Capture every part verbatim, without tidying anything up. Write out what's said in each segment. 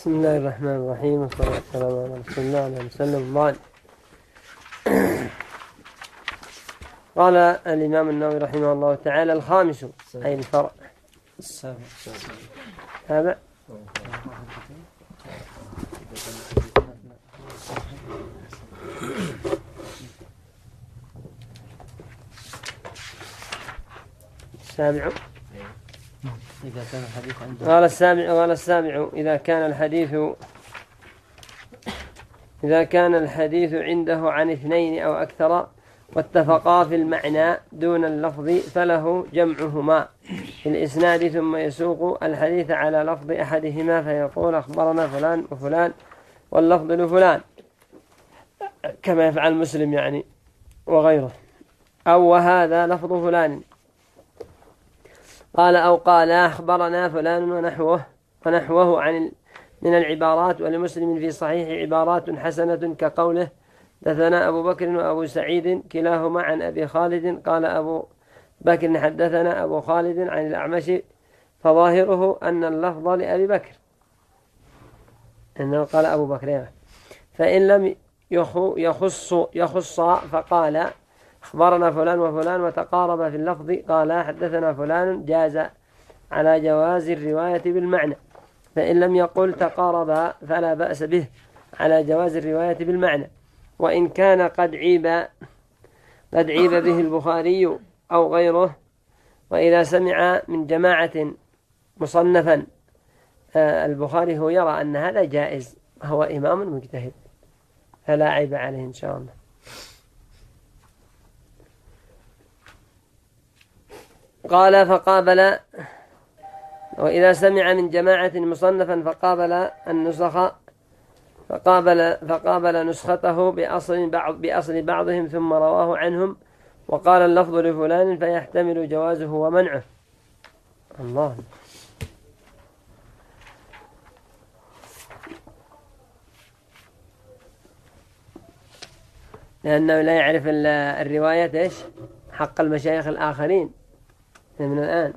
بسم الله الرحمن الرحيم والصلاة والسلام على رسول الله عليه وسلم. بعد قال الإمام النووي رحمه الله تعالى: الخامس أي الفرع السابع السابع السابع إذا كان الحديث عنده قال السابع قال السابع إذا كان الحديث إذا كان الحديث عنده عن اثنين أو أكثر واتفقا في المعنى دون اللفظ فله جمعهما في الإسناد ثم يسوق الحديث على لفظ أحدهما فيقول: أخبرنا فلان وفلان واللفظ لفلان، كما يفعل مسلم يعني وغيره، أو وهذا لفظ فلان. قال أو قال أخبرنا فلان ونحوه ونحوه عن من العبارات. ولمسلم في صحيح عبارات حسنة كقوله: حدثنا أبو بكر وأبو سعيد كلاهما عن أبي خالد. قال أبو بكر: حدثنا أبو خالد عن الأعمش، فظاهره أن اللفظ لأبي بكر، إنه قال أبو بكر. فإن لم يخص يخص فقال: أخبرنا فلان وفلان وتقارب في اللفظ، قال حدثنا فلان، جاز على جواز الرواية بالمعنى. فإن لم يقل تقارب فلا بأس به على جواز الرواية بالمعنى. وإن كان قد عيب قد عيب به البخاري أو غيره، وإذا سمع من جماعة مصنفا البخاري هو يرى أن هذا جائز، هو إمام مجتهد فلا عيب عليه إن شاء الله. قال فقابل وإذا سمع من جماعة مصنفا فقابل النسخ فقابل فقابل نسخته بأصل بعض بأصل بعضهم ثم رواه عنهم وقال اللفظ لفلان فيحتمل جوازه ومنعه. الله. لأنه لا يعرف الرواية إيش حق المشايخ الآخرين من الآن.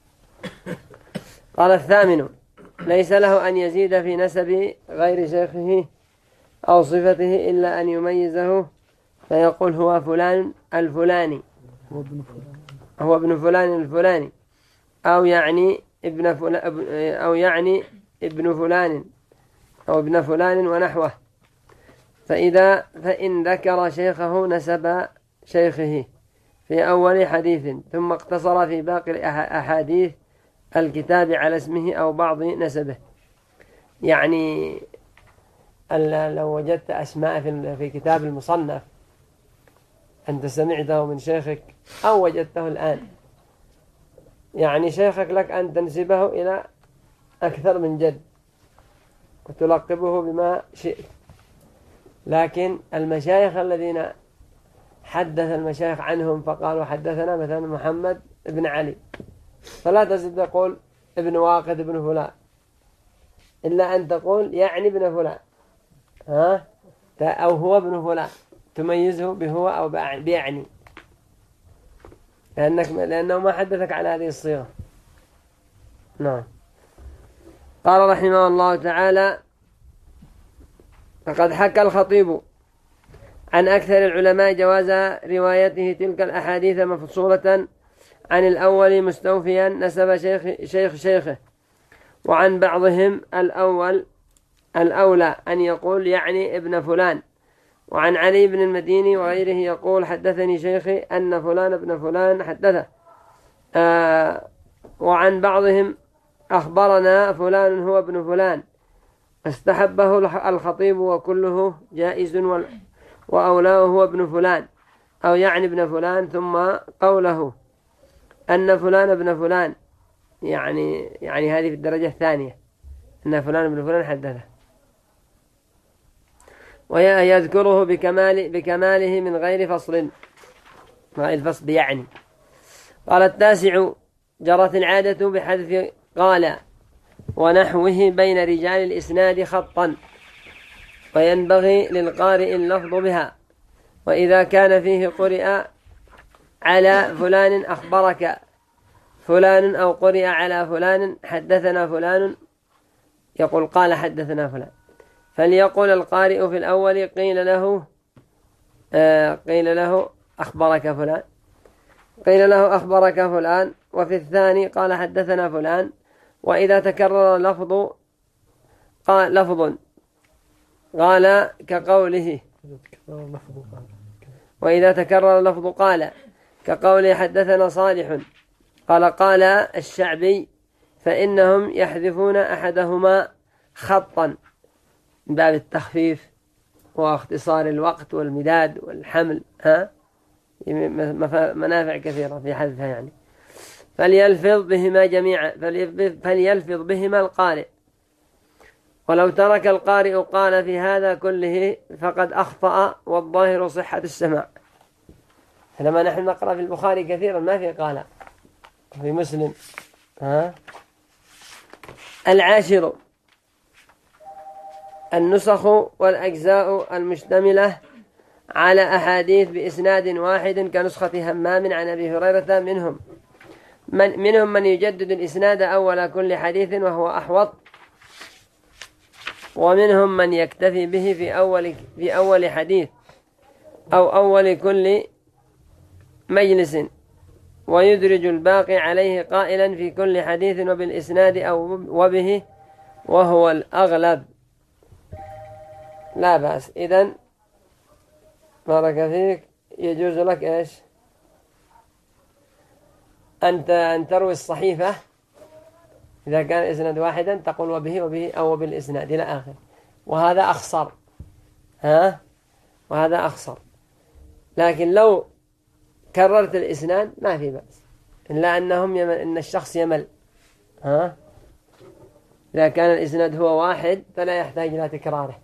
قال الثامن: ليس له أن يزيد في نسب غير شيخه أو صفته إلا أن يميزه فيقول هو فلان الفلاني، هو ابن فلان الفلاني، أو يعني ابن فلان أو يعني ابن فلان أو ابن فلان ونحوه. فإذا فإن ذكر شيخه نسب شيخه في أول حديث ثم اقتصر في باقي أحاديث الكتاب على اسمه أو بعض نسبه. يعني لو وجدت أسماء في كتاب المصنف أنت سمعته من شيخك أو وجدته الآن، يعني شيخك لك أن تنسبه إلى أكثر من جد وتلقبه بما شئت، لكن المشايخ الذين حدث المشايخ عنهم فقالوا حدثنا مثلا محمد بن علي، فلا تزيد تقول ابن واقد ابن فلان، إلا أن تقول يعني ابن فلان، ها أو هو ابن فلان، تميزه بهو أو بيعني، لأنك لأنه ما حدثك على هذه الصيغة. نعم. قال رحمه الله تعالى: فقد حكى الخطيب عن أكثر العلماء جواز روايته تلك الأحاديث مفصولة عن الأول مستوفيا نسب شيخ شيخ شيخه، وعن بعضهم الأول الأولى أن يقول يعني ابن فلان. وعن علي بن المديني وغيره يقول حدثني شيخي أن فلان ابن فلان حدثه. آه وعن بعضهم أخبرنا فلان هو ابن فلان، استحبه الخطيب وكله جائز، وأولاه هو ابن فلان أو يعني ابن فلان، ثم قوله أن فلان ابن فلان يعني يعني هذه في الدرجة الثانية، أن فلان ابن فلان حدثه، ويذكره بكمال بكماله من غير فصل، غير فصل يعني. قال التاسع: جرت العادة بحذف قال ونحوه بين رجال الإسناد خطا، وينبغي للقارئ اللفظ بها. وإذا كان فيه قرئ على فلان أخبرك فلان أو قرئ على فلان حدثنا فلان يقول قال حدثنا فلان، فليقول القارئ في الأول قيل له آه قيل له أخبرك فلان، قيل له أخبرك فلان، وفي الثاني قال حدثنا فلان. وإذا تكرر لفظ قال لفظ قال كقوله، وإذا تكرر لفظ قال كقوله حدثنا صالح قال قال الشعبي، فإنهم يحذفون أحدهما خطا من باب التخفيف واختصار الوقت والمداد والحمل، ها منافع كثيرة في حذفها يعني. فليلفظ بهما جميعا، فليلفظ بهما القارئ. ولو ترك القارئ قال في هذا كله فقد أخطأ، والظاهر صحة السماع. لما نحن نقرأ في البخاري كثيرا ما في قال، في مسلم. ها العاشر النسخ والأجزاء المشتملة على أحاديث بإسناد واحد كنسخة همام عن أبي هريرة، منهم من منهم من يجدد الإسناد أول كل حديث وهو أحوط، ومنهم من يكتفي به في أول في أول حديث أو أول كل مجلس، ويدرج الباقي عليه قائلا في كل حديث وبالإسناد أو وبه، وهو الأغلب. لا بأس. إذن بارك فيك، يجوز لك إيش أنت أن تروي الصحيفة إذا كان إسناد واحدا تقول وبه وبه أو بالإسناد إلى آخر، وهذا أخصر. ها وهذا أخصر. لكن لو كررت الإسناد ما في بأس، إلا أنهم يمل، إن الشخص يمل. ها إذا كان الإسناد هو واحد فلا يحتاج إلى تكراره.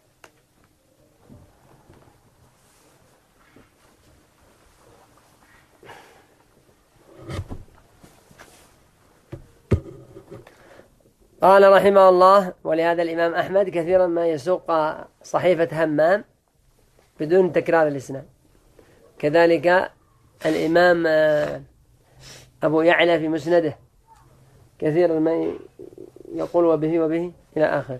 قال رحمه الله: ولهذا الإمام أحمد كثيرا ما يسوق صحيفة همام بدون تكرار الإسناد. كذلك الإمام أبو يعلى في مسنده كثيرا ما يقول وبه وبه إلى آخر.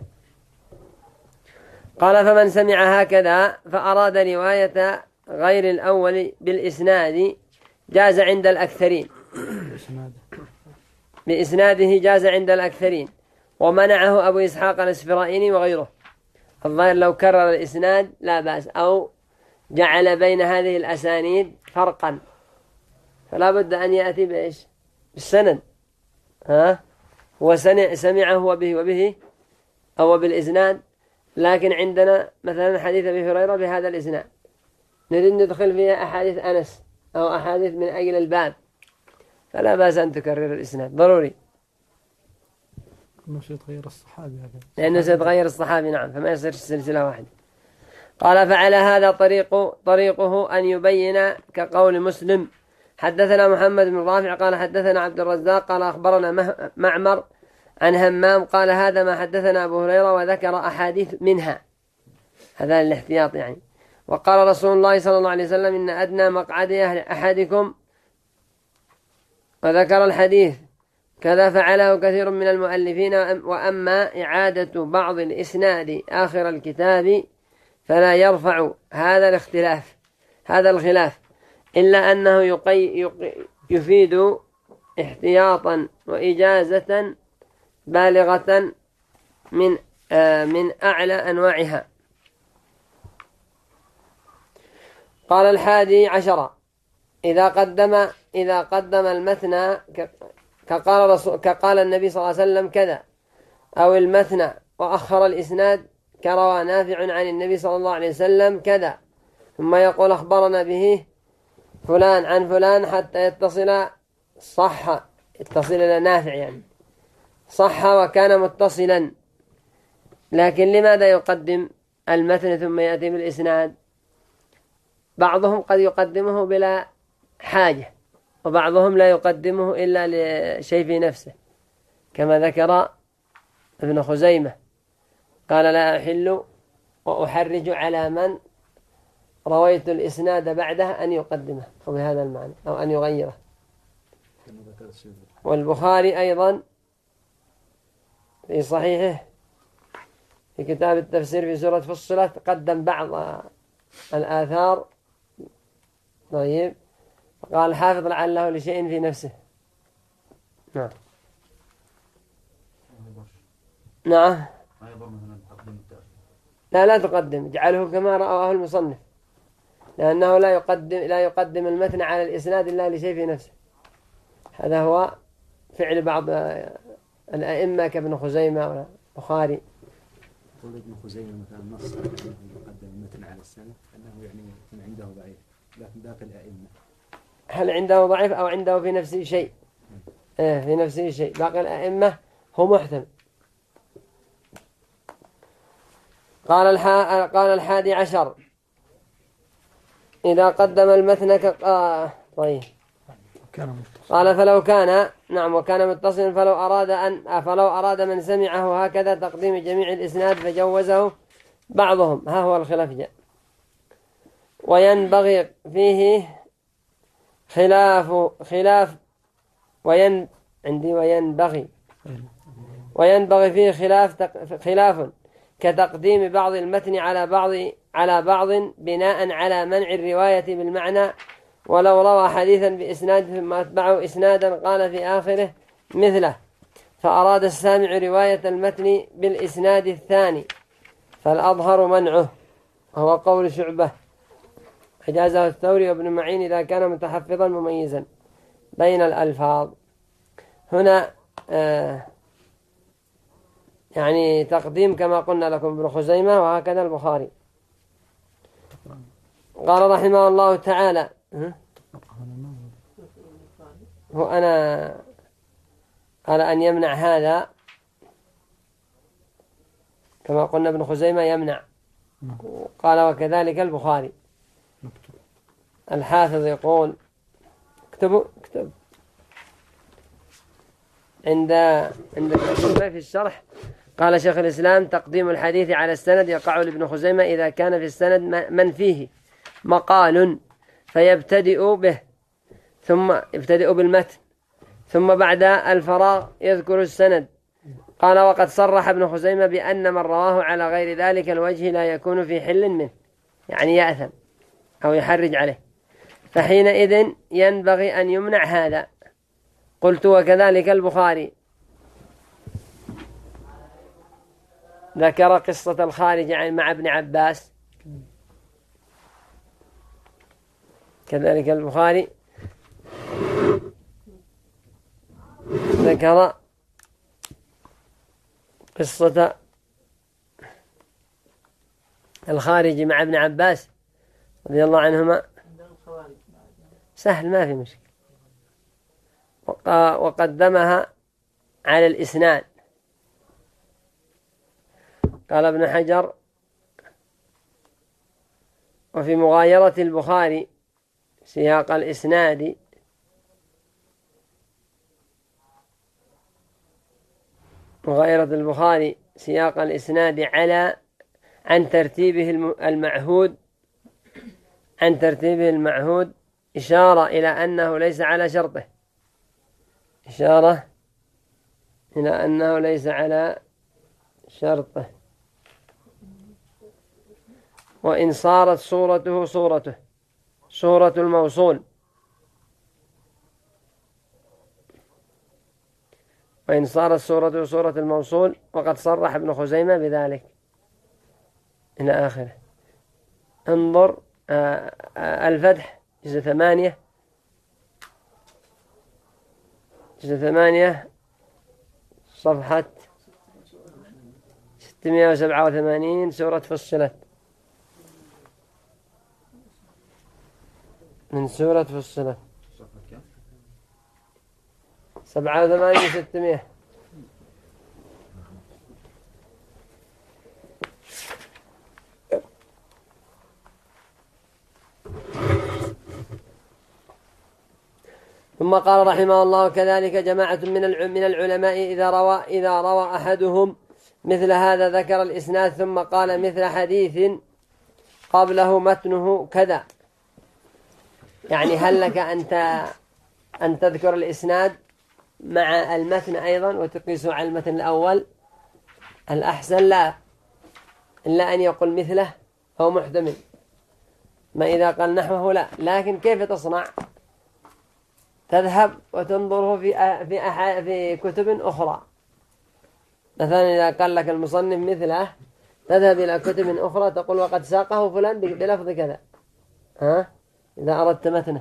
قال: فمن سمع هكذا فأراد رواية غير الأول بالإسناد جاز عند الأكثرين، بإسناده جاز عند الأكثرين، ومنعه أبو إسحاق الإسفرائيني وغيره. الظاهر لو كرر الإسناد لا بأس، أو جعل بين هذه الأسانيد فرقا، فلا بد أن يأتي بإيش؟ بالسند. ها هو سمعه وبه وبه أو بالإسناد، لكن عندنا مثلا حديث أبي هريرة بهذا الإسناد، نريد ندخل فيها أحاديث أنس أو أحاديث من أجل الباب، فلا بأس أن تكرر الإسناد، ضروري، لأنه سيتغير الصحابي هذا، لأنه سيتغير الصحابي. نعم، فما يصير سلسلة واحدة. قال: فعلى هذا طريق طريقه أن يبين كقول مسلم: حدثنا محمد بن رافع قال حدثنا عبد الرزاق قال أخبرنا معمر عن همام قال هذا ما حدثنا أبو هريرة، وذكر أحاديث منها. هذا الاحتياط يعني. وقال رسول الله صلى الله عليه وسلم: إن أدنى مقعد أحدكم، وذكر الحديث. كذا فعله كثير من المؤلفين. وأما إعادة بعض الإسناد آخر الكتاب فلا يرفع هذا الاختلاف هذا الخلاف، إلا أنه يقي يقي يفيد احتياطا وإجازة بالغة من آه من أعلى أنواعها. قال: الحادي عشر: إذا قدم إذا قدم المثنى كقال رسول كقال النبي صلى الله عليه وسلم كذا، أو المثنى وأخر الإسناد كروى نافع عن النبي صلى الله عليه وسلم كذا، ثم يقول أخبرنا به فلان عن فلان حتى يتصل صح يتصل إلى نافع، يعني صح وكان متصلا. لكن لماذا يقدم المتن ثم يأتي بالإسناد؟ بعضهم قد يقدمه بلا حاجة، وبعضهم لا يقدمه إلا لشيء في نفسه، كما ذكر ابن خزيمة قال: لا أحل وأحرج على من رويت الإسناد بعده أن يقدمه، أو بهذا المعنى، أو أن يغيره. والبخاري أيضا في صحيحه في كتاب التفسير في سورة فصلت قدم بعض الآثار. طيب قال الحافظ لعله لشيء في نفسه. نعم نعم لا لا تقدم، اجعله كما رأاه المصنف، لأنه لا يقدم لا يقدم المتن على الإسناد إلا لشيء في نفسه. هذا هو فعل بعض الأئمة كابن خزيمة والبخاري. يقول ابن خزيمة مثلا نص على أنه يقدم المتن على السند أنه يعني يكون عنده ضعيف، لكن باقي الأئمة هل عنده ضعيف أو عنده في نفسه شيء؟ إيه في نفسه شيء. باقي الأئمة هو محتمل. قال الحا... قال الحادي عشر إذا قدم المتن ك... آه طيب قال فلو كان نعم وكان متصلا فلو أراد أن فلو أراد من سمعه هكذا تقديم جميع الإسناد فجوزه بعضهم. ها هو الخلاف جاء. وينبغي فيه خلاف خلاف وين عندي وينبغي وينبغي فيه خلاف تق... خلاف كتقديم بعض المتن على بعض على بعض بناء على منع الرواية بالمعنى، ولو روى حديثا بإسناد ثم أتبعه إسنادا قال في آخره مثله فأراد السامع رواية المتن بالإسناد الثاني فالأظهر منعه، هو قول شعبة أجازه الثوري وابن معين إذا كان متحفظا مميزا بين الألفاظ. هنا آه يعني تقديم كما قلنا لكم ابن خزيمة وهكذا البخاري. قال رحمه الله تعالى هو أنا قال أن يمنع هذا كما قلنا ابن خزيمة يمنع. قال وكذلك البخاري. الحافظ يقول اكتبوا اكتب عند عند في الشرح قال شيخ الإسلام تقديم الحديث على السند يقع لابن خزيمة إذا كان في السند من فيه مقال فيبتدئ به ثم يبتدئ بالمتن ثم بعد الفراغ يذكر السند. قال وقد صرح ابن خزيمة بأن من رواه على غير ذلك الوجه لا يكون في حل منه، يعني يأثم أو يحرج عليه، فحينئذ ينبغي أن يمنع هذا. قلت وكذلك البخاري ذكر قصة الخارج مع ابن عباس. كذلك البخاري ذكر قصة الخارج مع ابن عباس رضي الله عنهما. سهل ما في مشكلة. وقدمها على الإسناد. قال ابن حجر وفي مغايرة البخاري سياق الإسناد مغايرة البخاري سياق الإسناد على عن ترتيبه المعهود عن ترتيبه المعهود إشارة إلى أنه ليس على شرطه إشارة إلى أنه ليس على شرطه. وإن صارت صورته صورته صورة الموصول وإن صارت صورته صورة الموصول وقد صرح ابن خزيمة بذلك إلى آخره. انظر آآ آآ الفتح جزء ثمانية جزء ثمانية صفحة ستمائة وسبعة وثمانين سورة فصلت من سورة فصلت سبعة وثمانين ستمائة. ثم قال رحمه الله كذلك جماعة من من العلماء إذا روى إذا روى أحدهم مثل هذا ذكر الإسناد ثم قال مثل حديث قبله متنه كذا، يعني هل لك أنت أن تذكر الإسناد مع المتن أيضا وتقيسه على المتن الأول؟ الأحسن لا، إلا أن يقول مثله أو محتمل. ما إذا قال نحوه لا، لكن كيف تصنع؟ تذهب وتنظره في في أح في كتب أخرى. مثلا إذا قال لك المصنف مثله، تذهب إلى كتب أخرى تقول وقد ساقه فلان بلفظ كذا، ها إذا أردت متنه.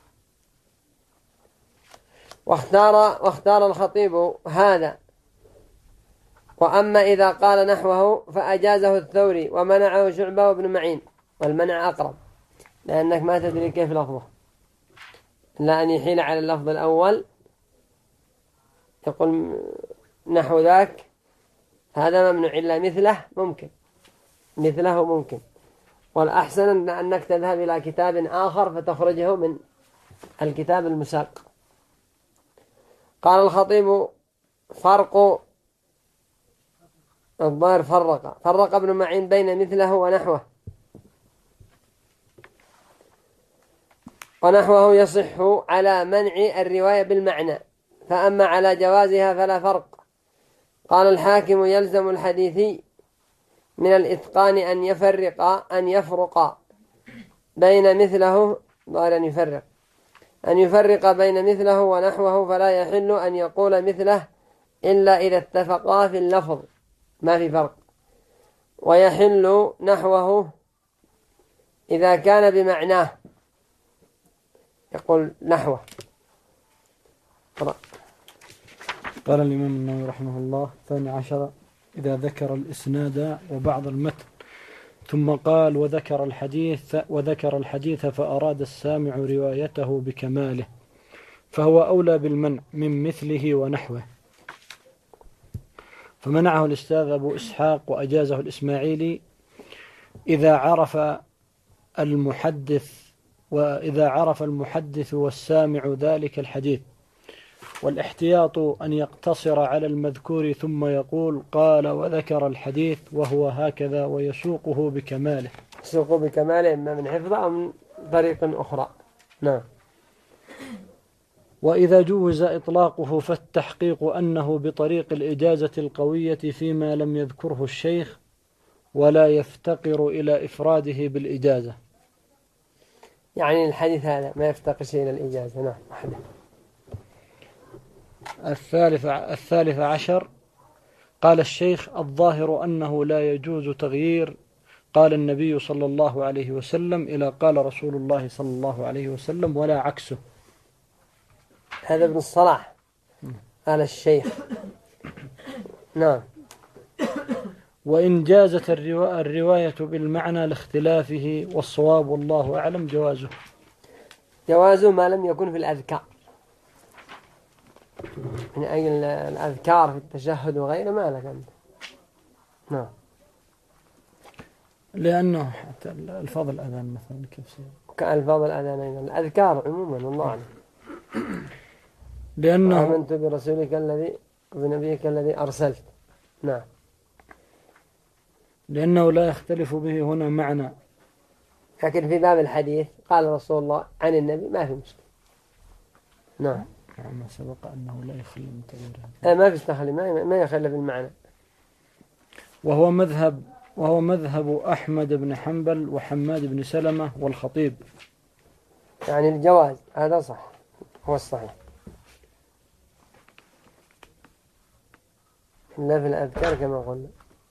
واختار واختار الخطيب هذا. وأما إذا قال نحوه فأجازه الثوري ومنعه شعبة وابن معين، والمنع أقرب لأنك ما تدري كيف لفظه، إلا أن يحيل على اللفظ الأول يقول نحو ذاك هذا ممنوع، إلا مثله ممكن، مثله ممكن. والأحسن أنك تذهب إلى كتاب آخر فتخرجه من الكتاب المساق. قال الخطيب فرق الظاهر فرق فرق ابن معين بين مثله ونحوه. ونحوه يصح على منع الرواية بالمعنى، فأما على جوازها فلا فرق. قال الحاكم يلزم الحديثي من الإتقان أن يفرق أن يفرق بين مثله ظاهر أن يفرق أن يفرق بين مثله ونحوه، فلا يحل أن يقول مثله إلا إذا اتفقا في اللفظ، ما في فرق. ويحل نحوه إذا كان بمعناه، يقول نحوه. قال الإمام النووي رحمه الله: الثاني عشر إذا ذكر الإسناد وبعض المتن ثم قال وذكر الحديث وذكر الحديث فأراد السامع روايته بكماله، فهو أولى بالمنع من مثله ونحوه. فمنعه الأستاذ أبو إسحاق وأجازه الإسماعيلي إذا عرف المحدث وإذا عرف المحدث والسامع ذلك الحديث. والاحتياط أن يقتصر على المذكور ثم يقول قال وذكر الحديث وهو هكذا، ويسوقه بكماله. يسوقه بكماله إما من حفظه أو من طريق أخرى. نعم. وإذا جوز إطلاقه فالتحقيق أنه بطريق الإجازة القوية فيما لم يذكره الشيخ، ولا يفتقر إلى إفراده بالإجازة. يعني الحديث هذا ما يفتقر شيء إلى الإجازة. نعم. أحدث. الثالث الثالث عشر قال الشيخ الظاهر أنه لا يجوز تغيير قال النبي صلى الله عليه وسلم إلى قال رسول الله صلى الله عليه وسلم، ولا عكسه. هذا ابن الصلاح قال الشيخ. نعم. وإن جازت الروا... الرواية بالمعنى لاختلافه، والصواب والله أعلم جوازه. جوازه ما لم يكن في الأذكار، من أجل الأذكار في التشهد وغيره ما لك أنت. نعم. لأنه حتى الفاظ الأذان مثلا كيف سير كألفاظ الأذان أيضا الأذكار عموما والله أعلم. لأنه آمنت برسولك الذي بنبيك الذي أرسلت. نعم. لأنه لا يختلف به هنا معنى، لكن في باب الحديث قال رسول الله عن النبي ما في مشكلة. نعم. ما سبق أنه لا يخلي من تغييرها. ما في استخلي ما ما يخلي في المعنى. وهو مذهب وهو مذهب أحمد بن حنبل وحماد بن سلمة والخطيب. يعني الجواز هذا صح، هو الصحيح. إلا في الأذكار كما قلنا.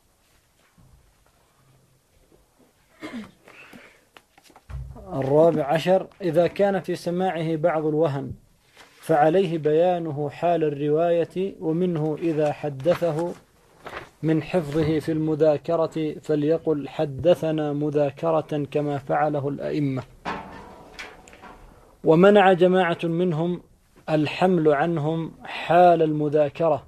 الرابع عشر إذا كان في سماعه بعض الوهن فعليه بيانه حال الرواية، ومنه إذا حدثه من حفظه في المذاكرة فليقل حدثنا مذاكرة كما فعله الأئمة. ومنع جماعة منهم الحمل عنهم حال المذاكرة.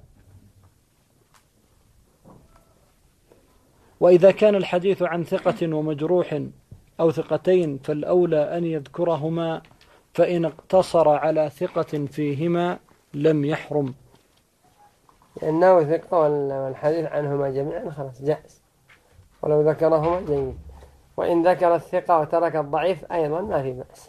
وإذا كان الحديث عن ثقة ومجروح أو ثقتين فالأولى أن يذكرهما، فإن اقتصر على ثقة فيهما لم يحرم، لأنه ثقة والحديث عنهما جميعا خلاص جائز، ولو ذكرهما جيد. وإن ذكر الثقة وترك الضعيف أيضا ما في بأس.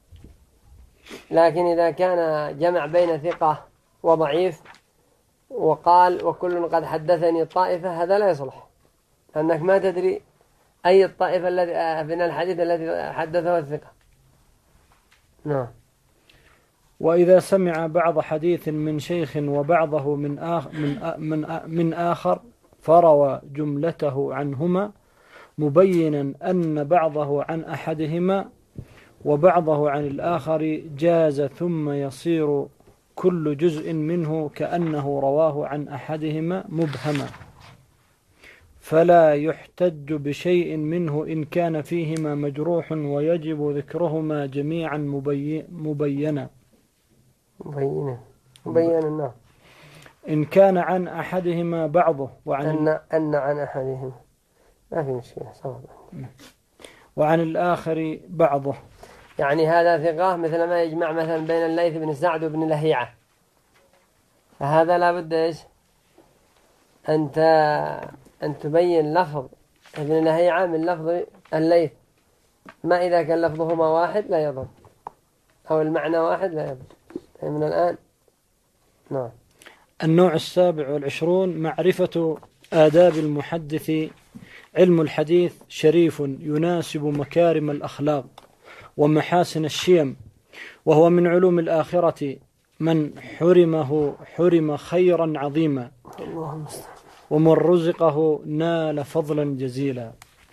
لكن إذا كان جمع بين ثقة وضعيف وقال وكل قد حدثني طائفة، هذا لا يصلح، أنك ما تدري أي الطائفة الذي من الحديث الذي حدثه الثقة. نعم. وإذا سمع بعض حديث من شيخ وبعضه من آخر, من, من, من آخر فروى جملته عنهما مبينا أن بعضه عن أحدهما وبعضه عن الآخر جاز، ثم يصير كل جزء منه كأنه رواه عن أحدهما مبهما، فلا يحتج بشيء منه إن كان فيهما مجروح، ويجب ذكرهما جميعا مبي مبينا مبينا مبينا نعم. إن كان عن أحدهما بعضه وعن أن أن عن أحدهما ما في مشكلة صواب. وعن الآخر بعضه، يعني هذا ثقة مثل ما يجمع مثلا بين الليث بن سعد وابن لهيعة، فهذا لا بد إيش أنت أن تبين لفظ ابن لهيعة من لفظ الليث، ما إذا كان لفظهما واحد لا يضر أو المعنى واحد لا يضر من الآن. نعم. النوع السابع والعشرون معرفة آداب المحدث. علم الحديث شريف يناسب مكارم الأخلاق ومحاسن الشيم، وهو من علوم الآخرة، من حرمه حرم خيرا عظيما، ومن رزقه نال فضلا جزيلا.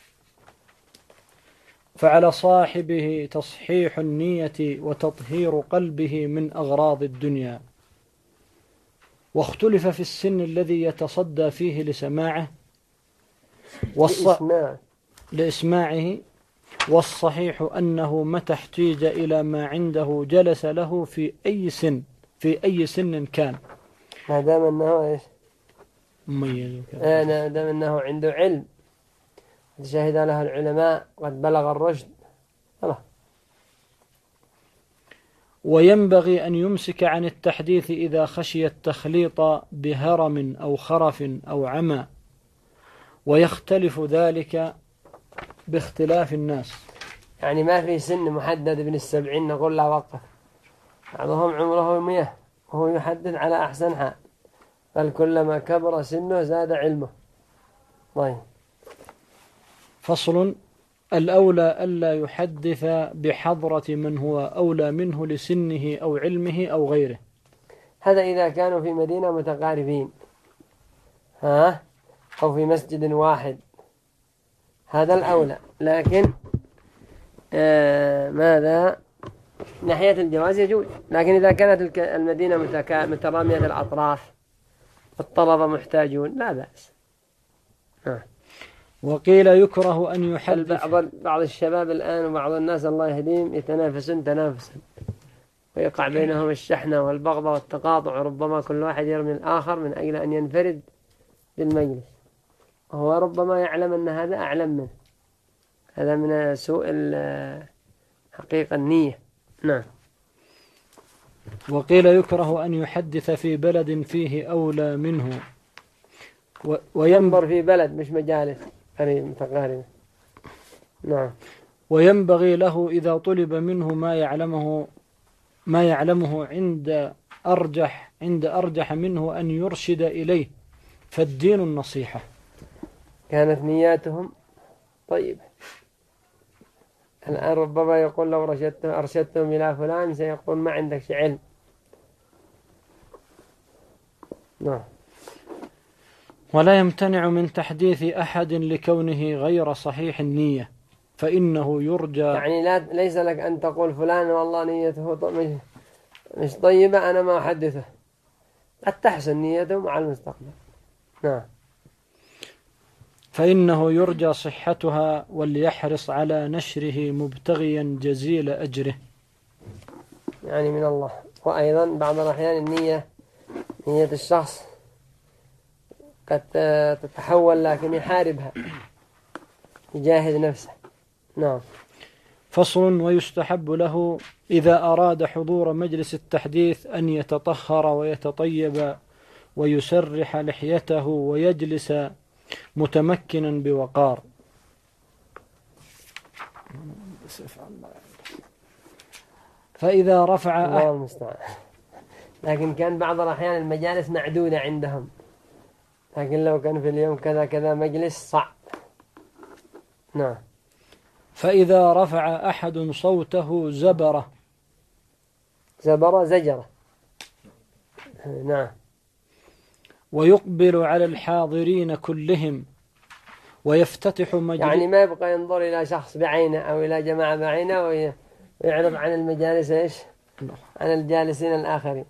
فعلى صاحبه تصحيح النية وتطهير قلبه من أغراض الدنيا. واختلف في السن الذي يتصدى فيه لسماعه والص... لإسماعه، والصحيح أنه متى احتيج إلى ما عنده جلس له في أي سن في أي سن كان، ما دام أنه إيش مميز، ما دام أنه عنده علم شهد له العلماء قد بلغ الرشد. الله. وينبغي أن يمسك عن التحديث إذا خشي التخليط بهرم أو خرف أو عمى، ويختلف ذلك باختلاف الناس. يعني ما في سن محدد ابن السبعين نقول لا وقف، بعضهم عمره مية وهو يحدد على أحسن حال، بل كلما كبر سنه زاد علمه. طيب. فصل. الأولى ألا يحدث بحضرة من هو أولى منه لسنه أو علمه أو غيره. هذا إذا كانوا في مدينة متقاربين ها أو في مسجد واحد، هذا الأولى. لكن آه ماذا ناحية الجواز يجوز، لكن إذا كانت المدينة مترامية الأطراف الطلبة محتاجون لا بأس. آه. وقيل يكره أن يحدث. بعض بعض الشباب الآن وبعض الناس الله يهديهم يتنافسون تنافسا ويقع بينهم الشحنة والبغضة والتقاطع، وربما كل واحد يرمي الآخر من أجل أن ينفرد بالمجلس، وهو ربما يعلم أن هذا أعلم منه. هذا من سوء حقيقة النية. نعم. وقيل يكره أن يحدث في بلد فيه أولى منه، وينبر في بلد مش مجالس قريب متقاربة. نعم. وينبغي له إذا طلب منه ما يعلمه ما يعلمه عند أرجح عند أرجح منه أن يرشد إليه، فالدين النصيحة. كانت نياتهم طيبة. الآن ربما يقول لو رشدتهم أرشدتهم إلى فلان سيقول ما عندك علم. نعم. ولا يمتنع من تحديث أحد لكونه غير صحيح النية، فإنه يرجى. يعني لا ليس لك أن تقول فلان والله نيته مش, مش طيبة أنا ما أحدثه، قد تحسن نيته مع المستقبل. نعم. فإنه يرجى صحتها، وليحرص على نشره مبتغيا جزيل أجره. يعني من الله. وأيضا بعض الأحيان النية نية الشخص قد تتحول لكن يحاربها، يجاهد نفسه. نعم. فصل. ويستحب له إذا أراد حضور مجلس التحديث أن يتطهر ويتطيب ويسرح لحيته ويجلس متمكنا بوقار. فإذا رفع الله المستعان. لكن كان بعض الأحيان المجالس معدودة عندهم، لكن لو كان في اليوم كذا كذا مجلس صعب. نعم. فإذا رفع أحد صوته زبره. زبر زجرة. نعم. ويقبل على الحاضرين كلهم ويفتتح مجلس، يعني ما يبقى ينظر إلى شخص بعينه أو إلى جماعة بعينه ويعرض عن المجالس إيش؟ عن الجالسين الآخرين.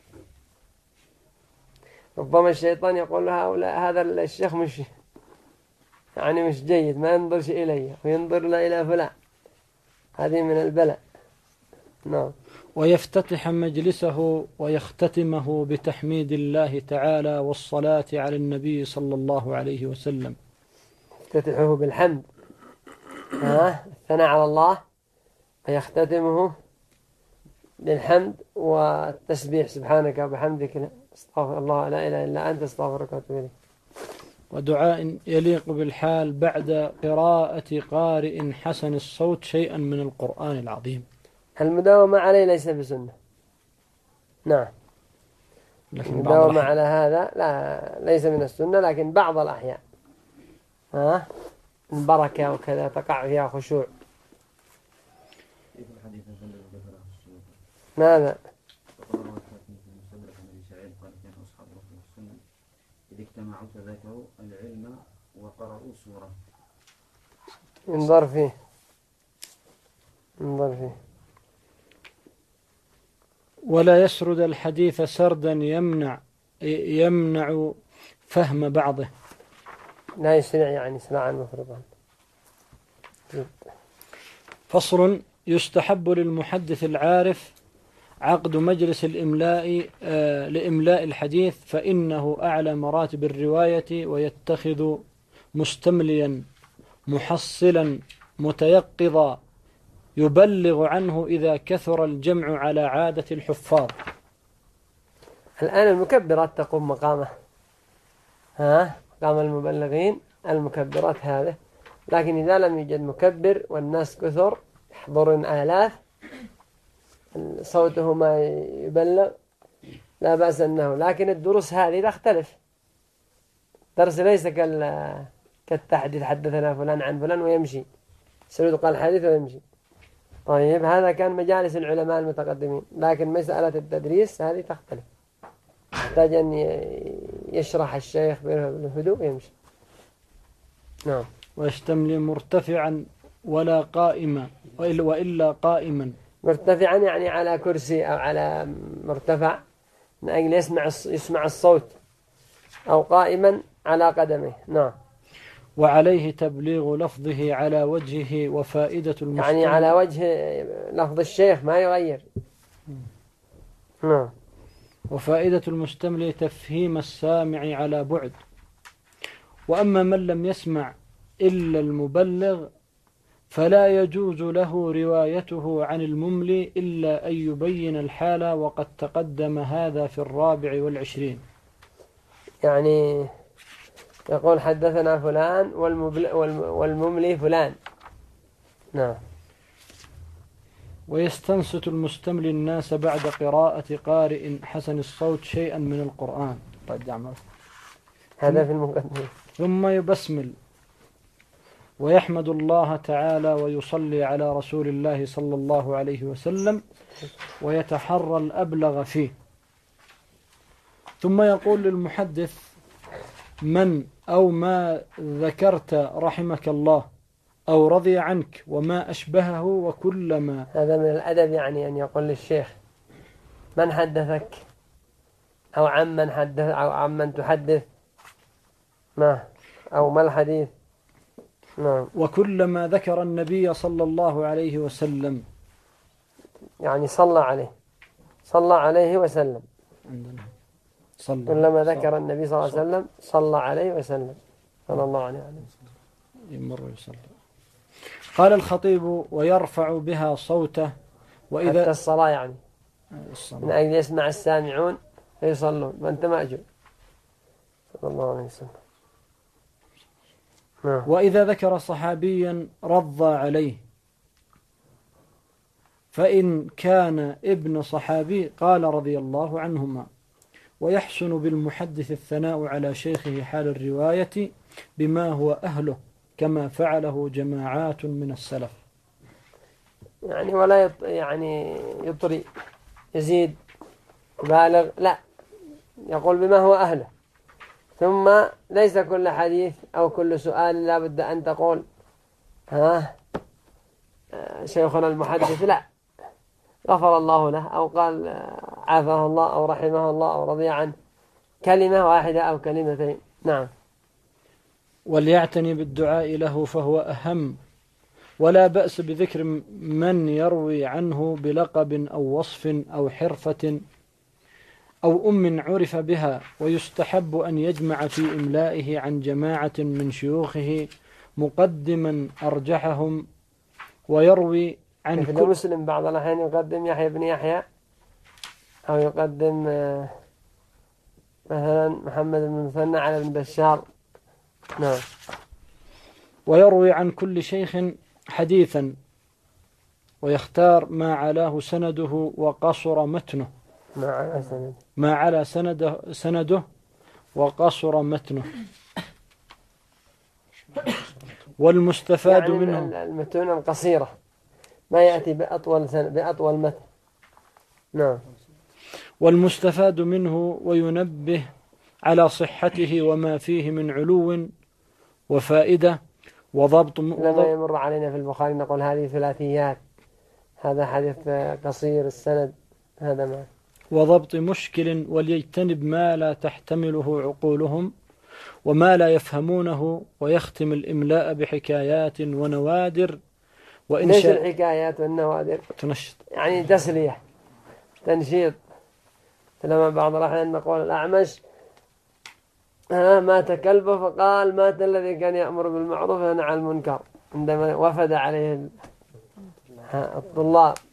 ربما الشيطان يقول له هؤلاء هذا الشيخ مش يعني مش جيد، ما ينظرش إليه وينظر إلى فلان، هذه من البلاء. نعم. ويفتتح مجلسه ويختتمه بتحميد الله تعالى والصلاة على النبي صلى الله عليه وسلم. يفتتحه بالحمد، ها الثناء على الله، ويختتمه بالحمد والتسبيح سبحانك وبحمدك استغفر الله لا إله إلا أنت استغفرك وأتوب إليك. ودعاء يليق بالحال بعد قراءة قارئ حسن الصوت شيئا من القرآن العظيم. المداومة عليه ليس بسنة. نعم. المداومة على هذا لا ليس من السنة، لكن بعض الأحيان ها البركة وكذا تقع فيها خشوع. ماذا؟ إذا اجتمعوا تذكروا العلم وقرأوا سورة. انظر فيه انظر فيه. ولا يسرد الحديث سردا يمنع يمنع فهم بعضه. لا يسرع يعني سرعا مفرطا. فصل. يستحب للمحدث العارف عقد مجلس الإملاء آه لإملاء الحديث، فإنه أعلى مراتب الرواية، ويتخذ مستمليا محصلا متيقظا يبلغ عنه إذا كثر الجمع على عادة الحفاظ. الآن المكبرات تقوم مقامه، ها مقام المبلغين المكبرات هذه، لكن إذا لم يوجد مكبر والناس كثر يحضر آلاف صوته ما يبلغ لا بأس أنه، لكن الدروس هذه تختلف. درس ليس كالتحديث حدثنا فلان عن فلان ويمشي، سرد قال حديث ويمشي. طيب هذا كان مجالس العلماء المتقدمين، لكن مسألة التدريس هذه تختلف، يحتاج أن يشرح الشيخ بالهدوء ويمشي. نعم. ويشتمل مرتفعا ولا قائما وإلا قائما. مرتفعا يعني على كرسي أو على مرتفع من أجل يسمع يسمع الصوت، أو قائما على قدمه. نعم. وعليه تبليغ لفظه على وجهه وفائدة المستمع، يعني على وجه لفظ الشيخ ما يغير. نعم. وفائدة المستمع تفهيم السامع على بعد. وأما من لم يسمع إلا المبلغ فلا يجوز له روايته عن المملي إلا أن يبين الحالة، وقد تقدم هذا في الرابع والعشرين. يعني يقول حدثنا فلان والمملي فلان. نعم. ويستنصت المستملي الناس بعد قراءة قارئ حسن الصوت شيئا من القرآن. هذا في المقدمة. ثم يبسمل ويحمد الله تعالى ويصلي على رسول الله صلى الله عليه وسلم ويتحرى الأبلغ فيه. ثم يقول للمحدث: من أو ما ذكرت رحمك الله أو رضي عنك وما أشبهه وكلما. هذا من الأدب، يعني أن يقول للشيخ من حدثك أو عمن حدث أو عمن تحدث ما أو ما الحديث. نعم. وكلما ذكر النبي صلى الله عليه وسلم، يعني صلى عليه صلى عليه وسلم. عندنا صلى كلما ذكر النبي صلى الله عليه وسلم صلى عليه وسلم صلى الله عليه وسلم. يمر يصلي. قال الخطيب: ويرفع بها صوته. وإذا حتى الصلاة يعني الصلاة. من أجل يسمع السامعون فيصلون، وأنت مأجور صلى الله عليه وسلم. نعم. وإذا ذكر صحابيا رضى عليه، فإن كان ابن صحابي قال رضي الله عنهما. ويحسن بالمحدث الثناء على شيخه حال الرواية بما هو أهله كما فعله جماعات من السلف. يعني ولا يط... يعني يطري يزيد بالغ، لا، يقول بما هو أهله. ثم ليس كل حديث أو كل سؤال لا بد أن تقول ها شيخنا المحدث، لا، غفر الله له أو قال عافاه الله أو رحمه الله أو رضي عنه، كلمة واحدة أو كلمتين. نعم. وليعتني بالدعاء له فهو أهم، ولا بأس بذكر من يروي عنه بلقب أو وصف أو حرفة أو أم عرف بها، ويستحب أن يجمع في إملائه عن جماعة من شيوخه مقدما أرجحهم، ويروي عن مثل كل مسلم بعض الأحيان يقدم يحيى بن يحيى، أو يقدم مثلا محمد بن مثنى على ابن بشار. نعم. ويروي عن كل شيخ حديثا، ويختار ما علاه سنده وقصر متنه ما على سند ما على سنده, سنده وقصر متنه. والمستفاد يعني منه المتون القصيرة، ما يأتي بأطول سنة بأطول متن. نعم. والمستفاد منه وينبه على صحته وما فيه من علو وفائدة وضبط. لما يمر علينا في البخاري نقول هذه ثلاثيات، هذا حديث قصير السند، هذا ما وضبط مشكل، وليجتنب ما لا تحتمله عقولهم وما لا يفهمونه، ويختم الإملاء بحكايات ونوادر ليش وإنشاء. الحكايات والنوادر؟ تنشط، يعني تسلية، تنشيط. لما بعض الأحيان نقول الأعمش ها مات كلبه فقال مات الذي كان يأمر بالمعروف وينهى عن المنكر، عندما وفد عليه الطلاب.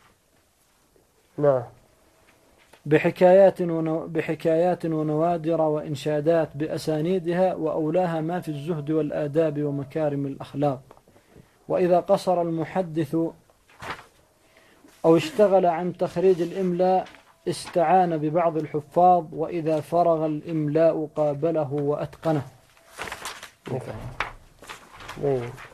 نعم. بحكايات ونو... بحكايات ونوادر وإنشادات بأسانيدها، وأولاها ما في الزهد والآداب ومكارم الأخلاق. وإذا قصر المحدث أو اشتغل عن تخريج الإملاء استعان ببعض الحفاظ، وإذا فرغ الإملاء قابله وأتقنه. نعم.